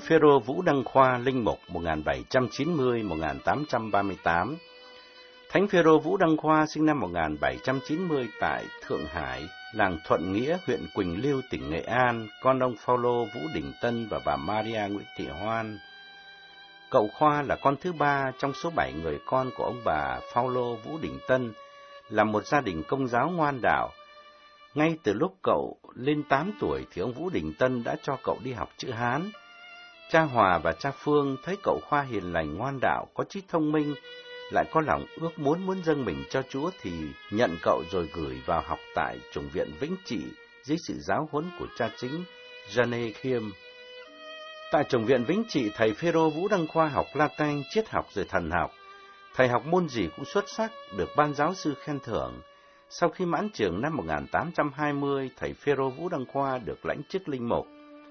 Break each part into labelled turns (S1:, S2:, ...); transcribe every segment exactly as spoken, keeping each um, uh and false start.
S1: Phêrô Vũ Đăng Khoa, linh mục một nghìn bảy trăm chín mươi đến một nghìn tám trăm ba mươi tám. Thánh Phêrô Vũ Đăng Khoa sinh năm một nghìn bảy trăm chín mươi tại Thượng Hải, làng Thuận Nghĩa, huyện Quỳnh Lưu, tỉnh Nghệ An, con ông Phaolô Vũ Đình Tân và bà Maria Nguyễn Thị Hoan. Cậu Khoa là con thứ ba trong số bảy người con của ông bà Phaolô Vũ Đình Tân, là một gia đình Công giáo ngoan đạo. Ngay từ lúc cậu lên tám tuổi thì ông Vũ Đình Tân đã cho cậu đi học chữ Hán. Cha Hòa và cha Phương thấy cậu Khoa hiền lành ngoan đạo, có trí thông minh, lại có lòng ước muốn muốn dâng mình cho Chúa thì nhận cậu rồi gửi vào học tại chủng viện Vĩnh Trị dưới sự giáo huấn của cha chính Gianê Khiêm. Tại chủng viện Vĩnh Trị, thầy Phêrô Vũ Đăng Khoa học Latin, triết học rồi thần học. Thầy học môn gì cũng xuất sắc, được ban giáo sư khen thưởng. Sau khi mãn trường năm một nghìn tám trăm hai mươi, thầy Phêrô Vũ Đăng Khoa được lãnh chức linh mục.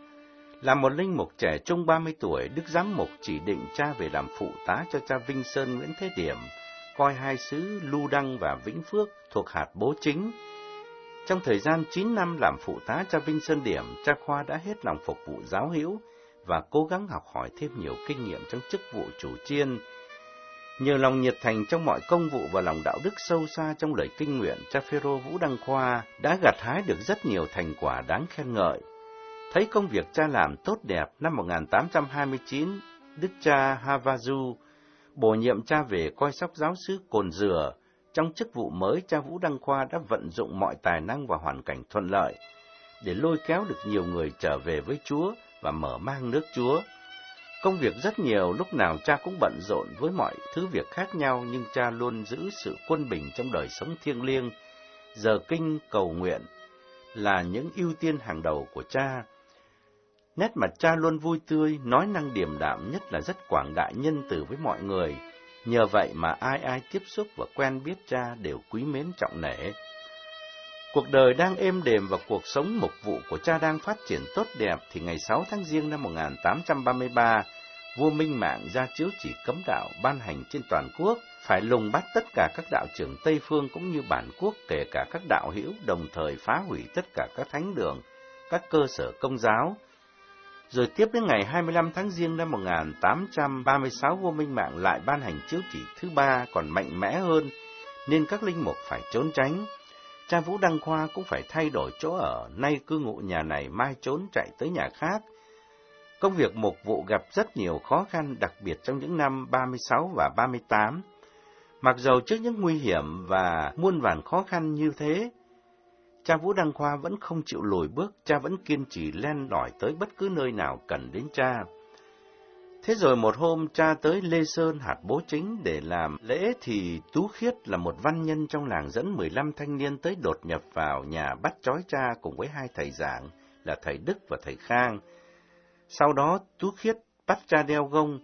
S1: Là một linh mục trẻ trung ba mươi tuổi, Đức Giám mục chỉ định cha về làm phụ tá cho cha Vinh Sơn Nguyễn Thế Điểm, coi hai xứ Lưu Đăng và Vĩnh Phước thuộc hạt Bố Chính. Trong thời gian chín năm làm phụ tá cha Vinh Sơn Điểm, cha Khoa đã hết lòng phục vụ giáo hữu và cố gắng học hỏi thêm nhiều kinh nghiệm trong chức vụ chủ chiên. Nhờ lòng nhiệt thành trong mọi công vụ và lòng đạo đức sâu xa trong lời kinh nguyện, cha Phêrô Vũ Đăng Khoa đã gặt hái được rất nhiều thành quả đáng khen ngợi. Thấy công việc cha làm tốt đẹp, năm một nghìn tám trăm hai mươi chín, Đức cha Havazu bổ nhiệm cha về coi sóc giáo xứ Cồn Dừa. Trong chức vụ mới, cha Vũ Đăng Khoa đã vận dụng mọi tài năng và hoàn cảnh thuận lợi để lôi kéo được nhiều người trở về với Chúa và mở mang nước Chúa. Công việc rất nhiều, lúc nào cha cũng bận rộn với mọi thứ việc khác nhau, nhưng cha luôn giữ sự quân bình trong đời sống thiêng liêng. Giờ kinh, cầu nguyện là những ưu tiên hàng đầu của cha. Nét mặt cha luôn vui tươi, nói năng điềm đạm, nhất là rất quảng đại nhân từ với mọi người. Nhờ vậy mà ai ai tiếp xúc và quen biết cha đều quý mến trọng nể. Cuộc đời đang êm đềm và cuộc sống mục vụ của cha đang phát triển tốt đẹp thì ngày sáu tháng Giêng năm một nghìn tám trăm ba mươi ba, vua Minh Mạng ra chiếu chỉ cấm đạo ban hành trên toàn quốc, phải lùng bắt tất cả các đạo trưởng Tây Phương cũng như bản quốc, kể cả các đạo hữu, đồng thời phá hủy tất cả các thánh đường, các cơ sở công giáo. Rồi tiếp đến ngày hai mươi lăm tháng Giêng năm một nghìn tám trăm ba mươi sáu, vua Minh Mạng lại ban hành chiếu chỉ thứ ba còn mạnh mẽ hơn, nên các linh mục phải trốn tránh. Cha Vũ Đăng Khoa cũng phải thay đổi chỗ ở, nay cư ngụ nhà này, mai trốn chạy tới nhà khác. Công việc mục vụ gặp rất nhiều khó khăn, đặc biệt trong những năm ba mươi sáu và ba mươi tám. Mặc dầu trước những nguy hiểm và muôn vàn khó khăn như thế, cha Vũ Đăng Khoa vẫn không chịu lùi bước, cha vẫn kiên trì len lỏi tới bất cứ nơi nào cần đến cha. Thế rồi một hôm cha tới Lê Sơn, hạt Bố Chính để làm lễ thì Tú Khiết là một văn nhân trong làng dẫn mười lăm thanh niên tới đột nhập vào nhà bắt trói cha cùng với hai thầy giảng là thầy Đức và thầy Khang. Sau đó Tú Khiết bắt cha đeo gông,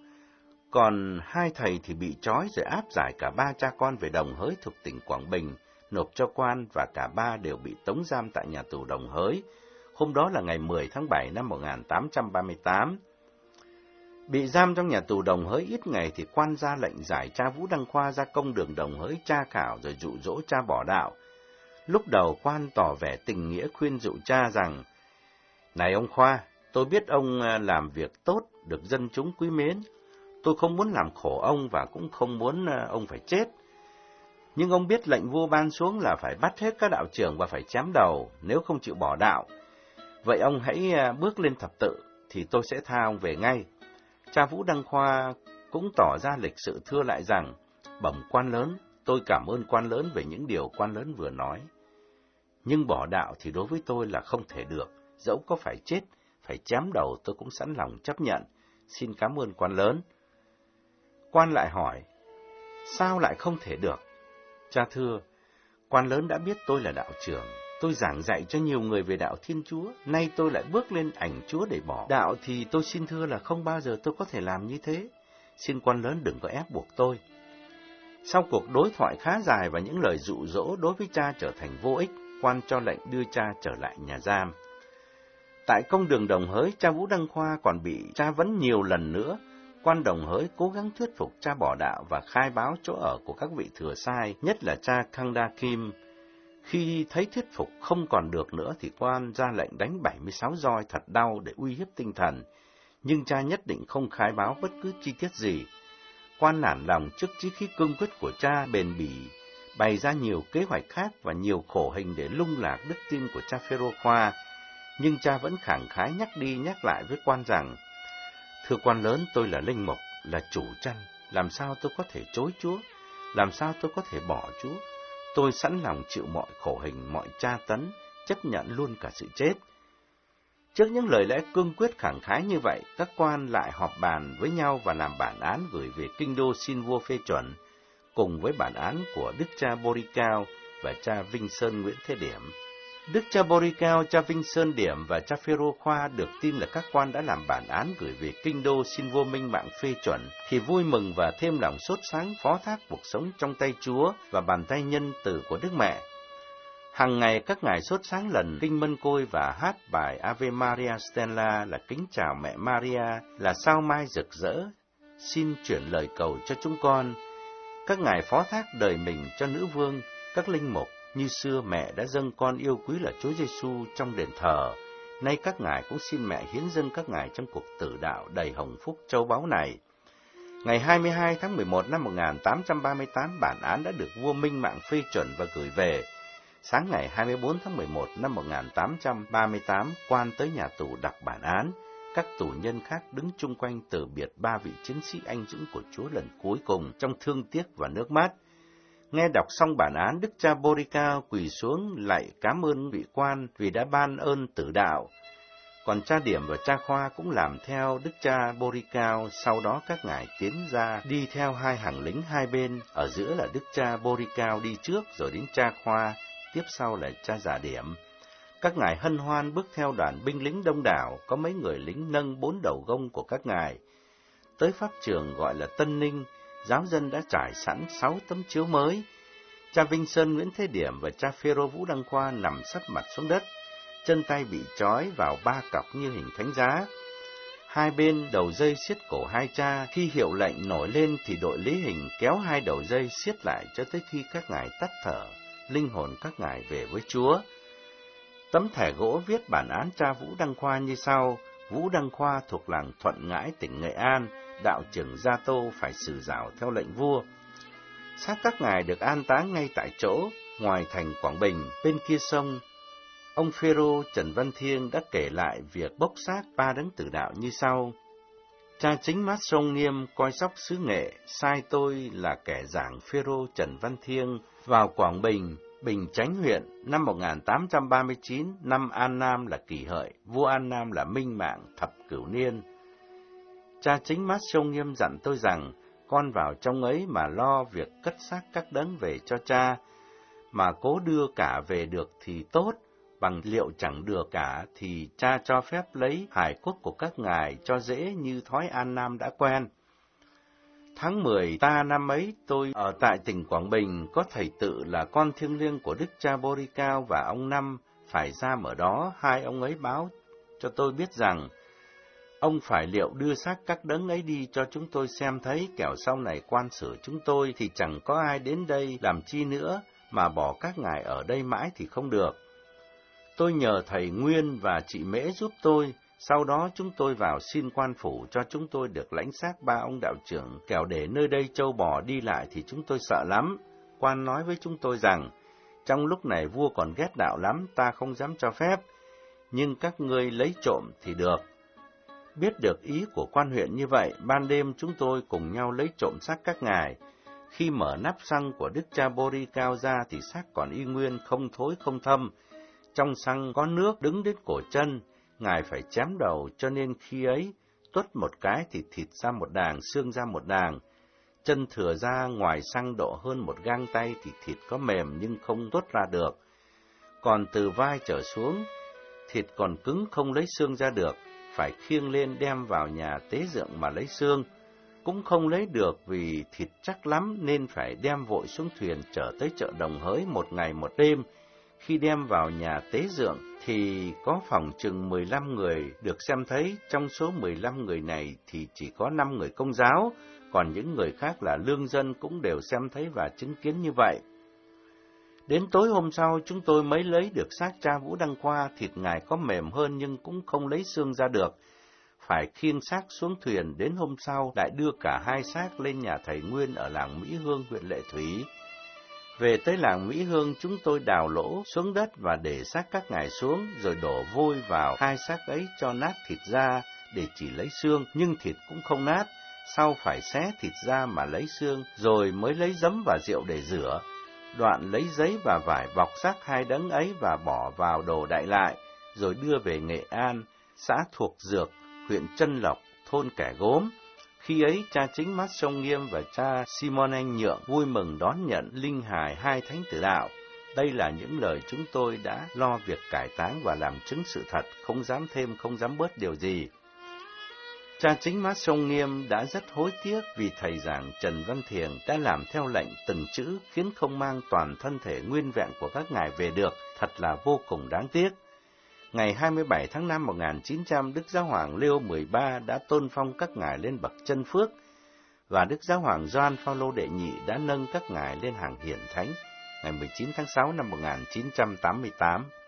S1: còn hai thầy thì bị trói rồi áp giải cả ba cha con về Đồng Hới thuộc tỉnh Quảng Bình, nộp cho quan và cả ba đều bị tống giam tại nhà tù Đồng Hới. Hôm đó là ngày mười tháng bảy năm một nghìn tám trăm ba mươi tám. Bị giam trong nhà tù Đồng Hới ít ngày thì quan ra lệnh giải cha Vũ Đăng Khoa ra công đường Đồng Hới tra khảo rồi dụ dỗ cha bỏ đạo. Lúc đầu quan tỏ vẻ tình nghĩa khuyên dụ cha rằng: "Này ông Khoa, tôi biết ông làm việc tốt, được dân chúng quý mến. Tôi không muốn làm khổ ông và cũng không muốn ông phải chết. Nhưng ông biết lệnh vua ban xuống là phải bắt hết các đạo trưởng và phải chém đầu nếu không chịu bỏ đạo. Vậy ông hãy bước lên thập tự thì tôi sẽ tha ông về ngay." Cha Vũ Đăng Khoa cũng tỏ ra lịch sự thưa lại rằng: "Bẩm quan lớn, tôi cảm ơn quan lớn về những điều quan lớn vừa nói. Nhưng bỏ đạo thì đối với tôi là không thể được, dẫu có phải chết, phải chém đầu tôi cũng sẵn lòng chấp nhận. Xin cảm ơn quan lớn." Quan lại hỏi: "Sao lại không thể được?" Cha thưa: "Quan lớn đã biết tôi là đạo trưởng, tôi giảng dạy cho nhiều người về đạo Thiên Chúa, nay tôi lại bước lên ảnh Chúa để bỏ đạo thì tôi xin thưa là không bao giờ tôi có thể làm như thế. Xin quan lớn đừng có ép buộc tôi." Sau cuộc đối thoại khá dài và những lời dụ dỗ đối với cha trở thành vô ích, quan cho lệnh đưa cha trở lại nhà giam. Tại công đường Đồng Hới, cha Vũ Đăng Khoa còn bị tra vấn nhiều lần nữa. Quan Đồng Hới cố gắng thuyết phục cha bỏ đạo và khai báo chỗ ở của các vị thừa sai, nhất là cha Khangda Kim. Khi thấy thuyết phục không còn được nữa thì quan ra lệnh đánh bảy mươi sáu roi thật đau để uy hiếp tinh thần. nhưng cha nhất định không khai báo bất cứ chi tiết gì. Quan nản lòng trước chí khí cương quyết của cha bền bỉ, bày ra nhiều kế hoạch khác và nhiều khổ hình để lung lạc đức tin của cha Phêrô Khoa, nhưng cha vẫn khẳng khái nhắc đi nhắc lại với quan rằng: "Thưa quan lớn, tôi là linh mục, là chủ chăn, làm sao tôi có thể chối Chúa, làm sao tôi có thể bỏ Chúa? Tôi sẵn lòng chịu mọi khổ hình, mọi tra tấn, chấp nhận luôn cả sự chết." Trước những lời lẽ cương quyết khẳng khái như vậy, các quan lại họp bàn với nhau và làm bản án gửi về kinh đô xin vua phê chuẩn, cùng với bản án của đức cha Boricao và cha Vinh Sơn Nguyễn Thế Điểm. Đức cha Boricao, cha Vinh Sơn Điểm và cha Phêrô Khoa được tin là các quan đã làm bản án gửi về kinh đô xin vua minh mạng phê chuẩn, thì vui mừng và thêm lòng sốt sáng phó thác cuộc sống trong tay Chúa và bàn tay nhân từ của Đức Mẹ. Hằng ngày các ngài sốt sáng lần kinh mân côi và hát bài Ave Maria Stella là kính chào mẹ Maria, là sao mai rực rỡ, xin chuyển lời cầu cho chúng con. Các ngài phó thác đời mình cho nữ vương, các linh mục, như xưa mẹ đã dâng con yêu quý là Chúa Giêsu trong đền thờ, nay các ngài cũng xin mẹ hiến dâng các ngài trong cuộc tử đạo đầy hồng phúc châu báu này. Ngày hai mươi hai tháng mười một năm một nghìn tám trăm ba mươi tám, bản án đã được vua minh mạng phê chuẩn và gửi về. Sáng ngày hai mươi bốn tháng mười một năm một nghìn tám trăm ba mươi tám, quan tới nhà tù đọc bản án. Các tù nhân khác đứng chung quanh từ biệt ba vị chiến sĩ anh dũng của Chúa lần cuối cùng trong thương tiếc và nước mắt. Nghe đọc xong bản án, đức cha Boricao quỳ xuống lạy cảm ơn vị quan vì đã ban ơn tử đạo. Còn cha Điểm và cha Khoa cũng làm theo đức cha Boricao. Sau đó các ngài tiến ra đi theo hai hàng lính hai bên, ở giữa là đức cha Boricao đi trước, rồi đến cha Khoa, tiếp sau là cha Già Điểm. Các ngài hân hoan bước theo đoàn binh lính đông đảo, có mấy người lính nâng bốn đầu gông của các ngài. Tới pháp trường gọi là Tân Ninh, giáo dân đã trải sẵn sáu tấm chiếu mới. Cha Vinh Sơn Nguyễn Thế Điểm và cha Phêrô Vũ Đăng Khoa nằm sấp mặt xuống đất, chân tay bị trói vào ba cọc như hình thánh giá. Hai bên đầu dây siết cổ hai cha, khi hiệu lệnh nổi lên thì đội lý hình kéo hai đầu dây siết lại cho tới khi các ngài tắt thở, linh hồn các ngài về với Chúa. Tấm thẻ gỗ viết bản án cha Vũ Đăng Khoa như sau: Vũ Đăng Khoa thuộc làng Thuận Ngãi, tỉnh Nghệ An, đạo trưởng Gia Tô phải xử giảo theo lệnh vua. Xác các ngài được an táng ngay tại chỗ, ngoài thành Quảng Bình, bên kia sông. Ông Phêrô Trần Văn Thiêng đã kể lại việc bốc xác ba đấng tử đạo như sau: Cha chính Mát Sông Nghiêm coi sóc xứ Nghệ sai tôi là kẻ giảng Phêrô Trần Văn Thiêng vào Quảng Bình, Bình Chánh huyện năm một nghìn tám trăm ba mươi chín, năm An Nam là Kỷ Hợi, vua An Nam là Minh Mạng thập cửu niên. Cha chính Mát Sông Nghiêm dặn tôi rằng con vào trong ấy mà lo việc cất xác các đấng về cho cha, mà cố đưa cả về được thì tốt, bằng liệu chẳng được cả thì cha cho phép lấy hài cốt của các ngài cho dễ như thói An Nam đã quen. Tháng mười ta năm ấy, tôi ở tại tỉnh Quảng Bình, có thầy tự là con thiêng liêng của đức cha Boricao và ông Năm phải giam ở đó. Hai ông ấy báo cho tôi biết rằng ông phải liệu đưa xác các đấng ấy đi cho chúng tôi xem thấy, kẻo sau này quan xử chúng tôi thì chẳng có ai đến đây làm chi nữa, mà bỏ các ngài ở đây mãi thì không được. Tôi nhờ thầy Nguyên và chị Mễ giúp tôi. Sau đó chúng tôi vào xin quan phủ cho chúng tôi được lãnh xác ba ông đạo trưởng, kẻo để nơi đây trâu bò đi lại thì chúng tôi sợ lắm. Quan nói với chúng tôi rằng, trong lúc này vua còn ghét đạo lắm, ta không dám cho phép, nhưng các ngươi lấy trộm thì được. Biết được ý của quan huyện như vậy, ban đêm chúng tôi cùng nhau lấy trộm xác các ngài. Khi mở nắp xăng của đức cha Boricao ra thì xác còn y nguyên, không thối không thâm. Trong xăng có nước đứng đến cổ chân. Ngài phải chém đầu, cho nên khi ấy, tuốt một cái thì thịt ra một đàng, xương ra một đàng. Chân thừa ra ngoài xăng độ hơn một gang tay thì thịt có mềm nhưng không tuốt ra được. Còn từ vai trở xuống, thịt còn cứng không lấy xương ra được, phải khiêng lên đem vào nhà tế dượng mà lấy xương. Cũng không lấy được vì thịt chắc lắm nên phải đem vội xuống thuyền trở tới chợ Đồng Hới một ngày một đêm. Khi đem vào nhà tế dượng thì có phòng chừng mười lăm người được xem thấy, trong số mười lăm người này thì chỉ có năm người công giáo, còn những người khác là lương dân cũng đều xem thấy và chứng kiến như vậy. Đến tối hôm sau chúng tôi mới lấy được xác cha Vũ Đăng Khoa, thịt ngài có mềm hơn nhưng cũng không lấy xương ra được. phải khiêng xác xuống thuyền, đến hôm sau lại đưa cả hai xác lên nhà thầy Nguyên ở làng Mỹ Hương, huyện Lệ Thủy. Về tới làng Mỹ Hương, chúng tôi đào lỗ xuống đất và để xác các ngài xuống, rồi đổ vôi vào hai xác ấy cho nát thịt ra để chỉ lấy xương, nhưng thịt cũng không nát. Sau phải xé thịt ra mà lấy xương, rồi mới lấy giấm và rượu để rửa. Đoạn lấy giấy và vải bọc xác hai đấng ấy và bỏ vào đồ đại lại, rồi đưa về Nghệ An, xã Thuộc Dược, huyện Trân Lộc, thôn Kẻ Gốm. Khi ấy, cha Chính Mắt Sông Nghiêm và cha Simon Anh Nhượng vui mừng đón nhận linh hài hai thánh tử đạo. Đây là những lời chúng tôi đã lo việc cải táng và làm chứng sự thật, không dám thêm, không dám bớt điều gì. Cha Chính Mắt Sông Nghiêm đã rất hối tiếc vì thầy giảng Trần Văn Thiền đã làm theo lệnh từng chữ, khiến không mang toàn thân thể nguyên vẹn của các ngài về được, thật là vô cùng đáng tiếc. Ngày hai mươi bảy tháng năm năm một nghìn chín trăm, Đức Giáo hoàng Leo mười ba đã tôn phong các ngài lên bậc chân phước, và Đức Giáo hoàng Gioan Phaolô đệ nhị đã nâng các ngài lên hàng hiển thánh ngày mười chín tháng sáu năm một nghìn chín trăm tám mươi tám.